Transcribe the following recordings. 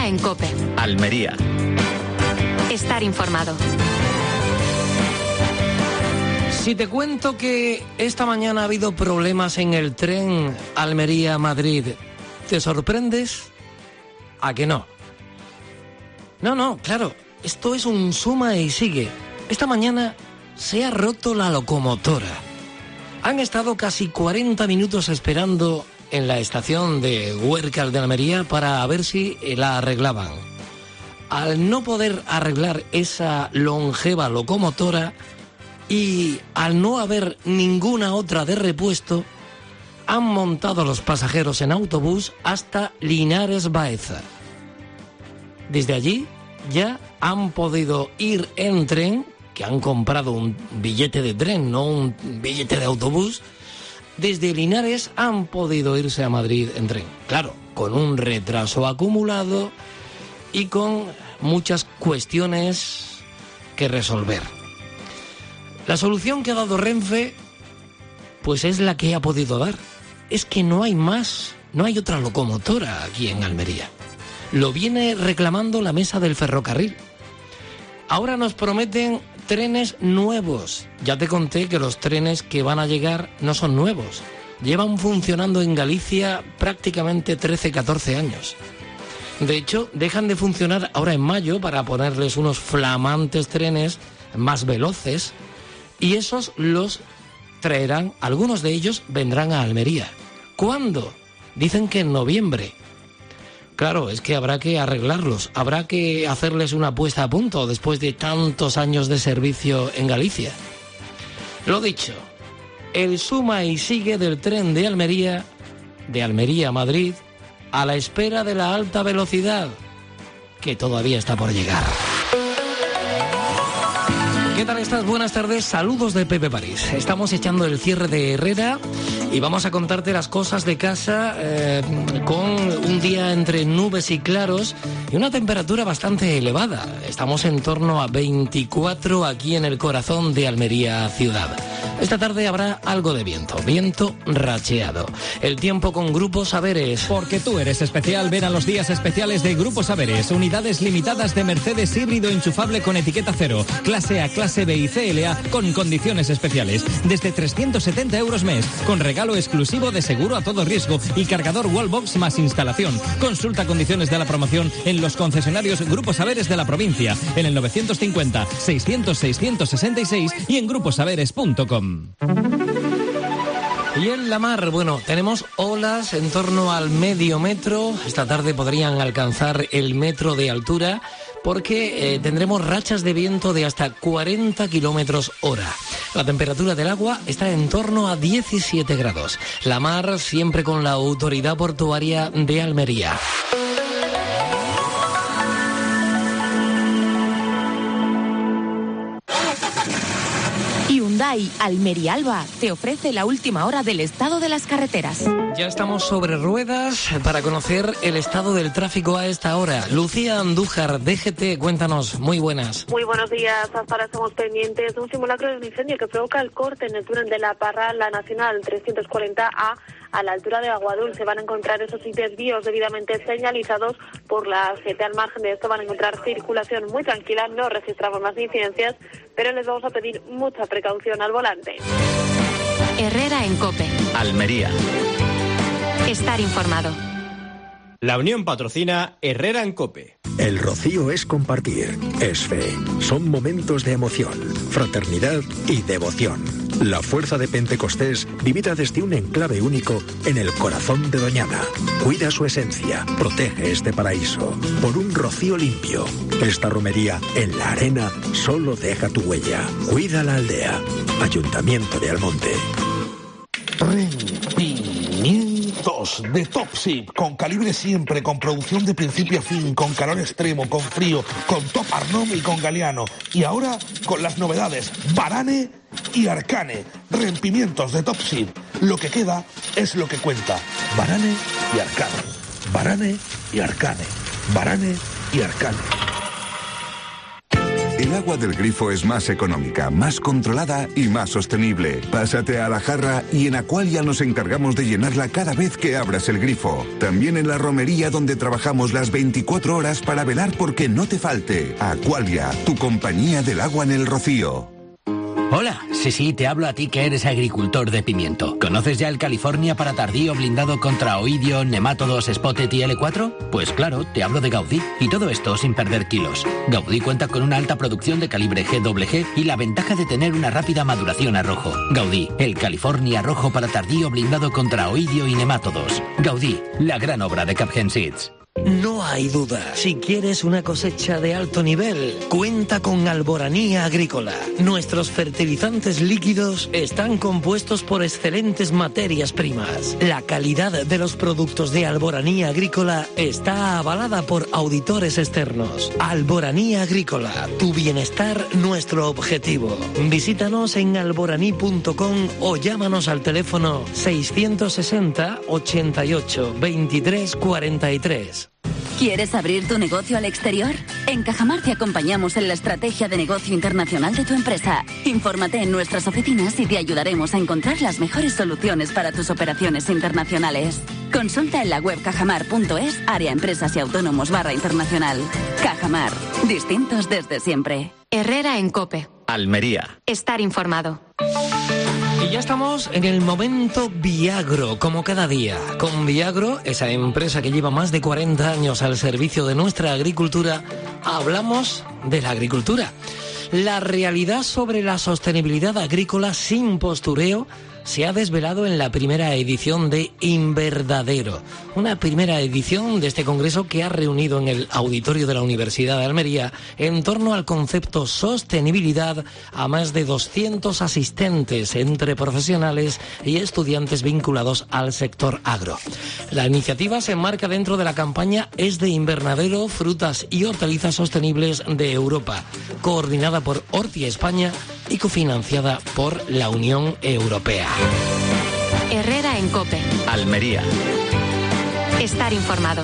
Herrera en COPE. Almería. Estar informado. Si te cuento que esta mañana ha habido problemas en el tren Almería-Madrid, ¿te sorprendes? ¿A que no? No, claro, esto es un suma y sigue. Esta mañana se ha roto la locomotora. Han estado casi 40 minutos esperando en la estación de Huércal de Almería para ver si la arreglaban. Al no poder arreglar esa longeva locomotora y al no haber ninguna otra de repuesto, han montado los pasajeros en autobús hasta Linares Baeza. Desde allí ya han podido ir en tren, que han comprado un billete de tren, no un billete de autobús. Desde Linares han podido irse a Madrid en tren. Claro, con un retraso acumulado y con muchas cuestiones que resolver. La solución que ha dado Renfe, pues es la que ha podido dar. Es que no hay más, no hay otra locomotora aquí en Almería. Lo viene reclamando la mesa del ferrocarril. Ahora nos prometen trenes nuevos. Ya te conté que los trenes que van a llegar no son nuevos. Llevan funcionando en Galicia prácticamente 13-14 años. De hecho, dejan de funcionar ahora en mayo para ponerles unos flamantes trenes más veloces. Y esos los traerán, algunos de ellos vendrán a Almería. ¿Cuándo? Dicen que en noviembre. Claro, es que habrá que arreglarlos, habrá que hacerles una puesta a punto después de tantos años de servicio en Galicia. Lo dicho, el suma y sigue del tren de Almería a Madrid, a la espera de la alta velocidad, que todavía está por llegar. ¿Qué tal estás? Buenas tardes, saludos de Pepe París. Estamos echando el cierre de Herrera y vamos a contarte las cosas de casa con un día entre nubes y claros y una temperatura bastante elevada. Estamos en torno a 24 aquí en el corazón de Almería ciudad. Esta tarde habrá algo de viento racheado. El tiempo con Grupo Saberes. Porque tú eres especial, ven a los días especiales de Grupo Saberes. Unidades limitadas de Mercedes híbrido enchufable con etiqueta cero. Clase A, clase B y CLA con condiciones especiales. Desde 370 € mes. Con regalo exclusivo de seguro a todo riesgo y cargador Wallbox más instalación. Consulta condiciones de la promoción en los concesionarios Grupo Saberes de la provincia. En el 950 600 666 y en gruposaberes.com. Y en la mar, bueno, tenemos olas en torno al medio metro. Esta tarde podrían alcanzar el metro de altura porque tendremos rachas de viento de hasta 40 kilómetros hora. La temperatura del agua está en torno a 17 grados. La mar siempre con la autoridad portuaria de Almería. Hyundai Almería Alba te ofrece la última hora del estado de las carreteras. Ya estamos sobre ruedas para conocer el estado del tráfico a esta hora. Lucía Andújar, DGT, cuéntanos, muy buenas. Muy buenos días, hasta ahora estamos pendientes de un simulacro de un incendio que provoca el corte en el túnel de la Parra, la Nacional 340A, a la altura de Aguadulce. Van a encontrar esos desvíos debidamente señalizados por la 7. Al margen de esto van a encontrar circulación muy tranquila, no registramos más incidencias, pero les vamos a pedir mucha precaución al volante. Herrera en COPE. Almería. Estar informado. La Unión patrocina Herrera en COPE. El rocío es compartir, es fe. Son momentos de emoción, fraternidad y devoción. La fuerza de Pentecostés vivida desde un enclave único en el corazón de Doñana. Cuida su esencia, protege este paraíso. Por un rocío limpio. Esta romería en la arena solo deja tu huella. Cuida la aldea. Ayuntamiento de Almonte. Rendimientos de Top Ship, con calibre siempre, con producción de principio a fin, con calor extremo, con frío, con Top Arnom y con Galeano. Y ahora con las novedades Varane y Arcane. Rompimientos de Top Ship. Lo que queda es lo que cuenta. Varane y Arcane. Varane y Arcane. Varane y Arcane. El agua del grifo es más económica, más controlada y más sostenible. Pásate a la jarra y en Aqualia nos encargamos de llenarla cada vez que abras el grifo. También en la romería, donde trabajamos las 24 horas para velar porque no te falte. Aqualia, tu compañía del agua en el Rocío. Hola, sí, te hablo a ti que eres agricultor de pimiento. ¿Conoces ya el California para tardío blindado contra oidio, nemátodos, spotted y L4? Pues claro, te hablo de Gaudí, y todo esto sin perder kilos. Gaudí cuenta con una alta producción de calibre GWG y la ventaja de tener una rápida maduración a rojo. Gaudí, el California rojo para tardío blindado contra oidio y nemátodos. Gaudí, la gran obra de Capgen Seeds. No hay duda, si quieres una cosecha de alto nivel, cuenta con Alboranía Agrícola. Nuestros fertilizantes líquidos están compuestos por excelentes materias primas. La calidad de los productos de Alboranía Agrícola está avalada por auditores externos. Alboranía Agrícola, tu bienestar, nuestro objetivo. Visítanos en alboraní.com o llámanos al teléfono 660 88 23 43. ¿Quieres abrir tu negocio al exterior? En Cajamar te acompañamos en la estrategia de negocio internacional de tu empresa. Infórmate en nuestras oficinas y te ayudaremos a encontrar las mejores soluciones para tus operaciones internacionales. Consulta en la web cajamar.es, área empresas y autónomos /internacional. Cajamar, distintos desde siempre. Herrera en COPE. Almería. Estar informado. Y ya estamos en el momento Viagro, como cada día. Con Viagro, esa empresa que lleva más de 40 años al servicio de nuestra agricultura, hablamos de la agricultura. La realidad sobre la sostenibilidad agrícola sin postureo se ha desvelado en la primera edición de Invernadero, una primera edición de este congreso que ha reunido en el auditorio de la Universidad de Almería en torno al concepto sostenibilidad a más de 200 asistentes entre profesionales y estudiantes vinculados al sector agro. La iniciativa se enmarca dentro de la campaña Es de Invernadero, frutas y hortalizas sostenibles de Europa, coordinada por Horti España y cofinanciada por la Unión Europea. Herrera en COPE. Almería. Estar informado.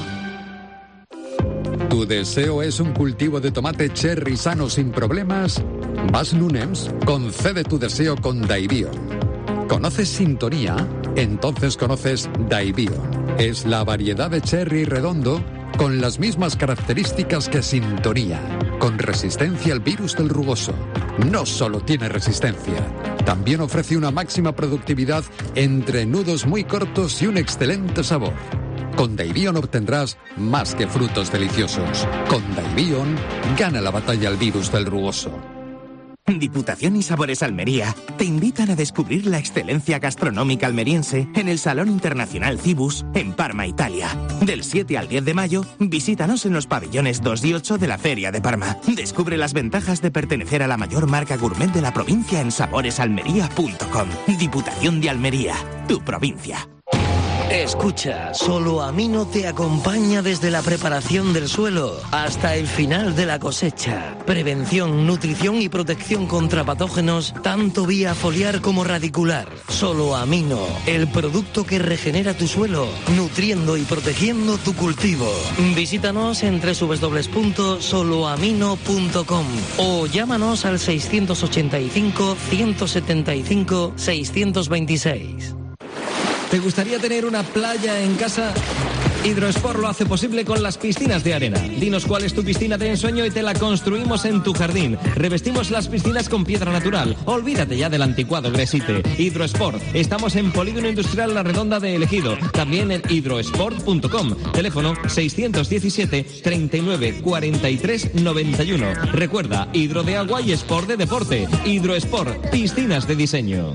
¿Tu deseo es un cultivo de tomate cherry sano sin problemas? Bas Nunems concede tu deseo con Daibion. ¿Conoces Sintonía? Entonces conoces Daibion. Es la variedad de cherry redondo con las mismas características que Sintonía, con resistencia al virus del rugoso. No solo tiene resistencia, también ofrece una máxima productividad entre nudos muy cortos y un excelente sabor. Con Daibion obtendrás más que frutos deliciosos. Con Daibion, gana la batalla al virus del rugoso. Diputación y Sabores Almería te invitan a descubrir la excelencia gastronómica almeriense en el Salón Internacional Cibus en Parma, Italia. Del 7 al 10 de mayo, visítanos en los pabellones 2 y 8 de la Feria de Parma. Descubre las ventajas de pertenecer a la mayor marca gourmet de la provincia en saboresalmería.com. Diputación de Almería, tu provincia. Escucha, Solo Amino te acompaña desde la preparación del suelo hasta el final de la cosecha. Prevención, nutrición y protección contra patógenos, tanto vía foliar como radicular. Solo Amino, el producto que regenera tu suelo, nutriendo y protegiendo tu cultivo. Visítanos en www.soloamino.com o llámanos al 685 175 626. ¿Te gustaría tener una playa en casa? Hidrosport lo hace posible con las piscinas de arena. Dinos cuál es tu piscina de ensueño y te la construimos en tu jardín. Revestimos las piscinas con piedra natural. Olvídate ya del anticuado Gresite. Hidrosport. Estamos en Polígono Industrial La Redonda de El Ejido. También en hidrosport.com. Teléfono 617 39 43 91. Recuerda, hidro de agua y sport de deporte. Hidrosport. Piscinas de diseño.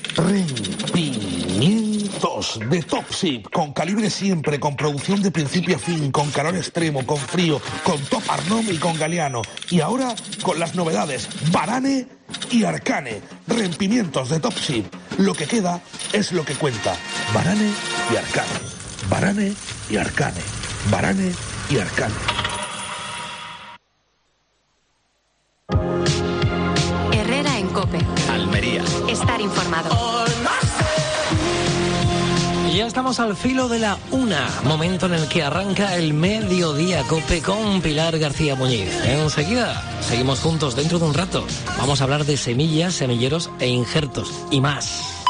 Rendimientos de Topsip, con calibre siempre, con producción de principio a fin, con calor extremo, con frío, con Top Arnom y con Galiano. Y ahora con las novedades Varane y Arcane. Rompimientos de Topsip. Lo que queda es lo que cuenta. Varane y Arcane. Varane y Arcane. Varane y Arcane. Herrera en COPE. Almería. Estar informado. Y Ya estamos al filo de la 1, momento en el que arranca el Mediodía Cope con Pilar García Muñiz. Enseguida, seguimos juntos dentro de un rato. Vamos a hablar de semillas, semilleros e injertos y más.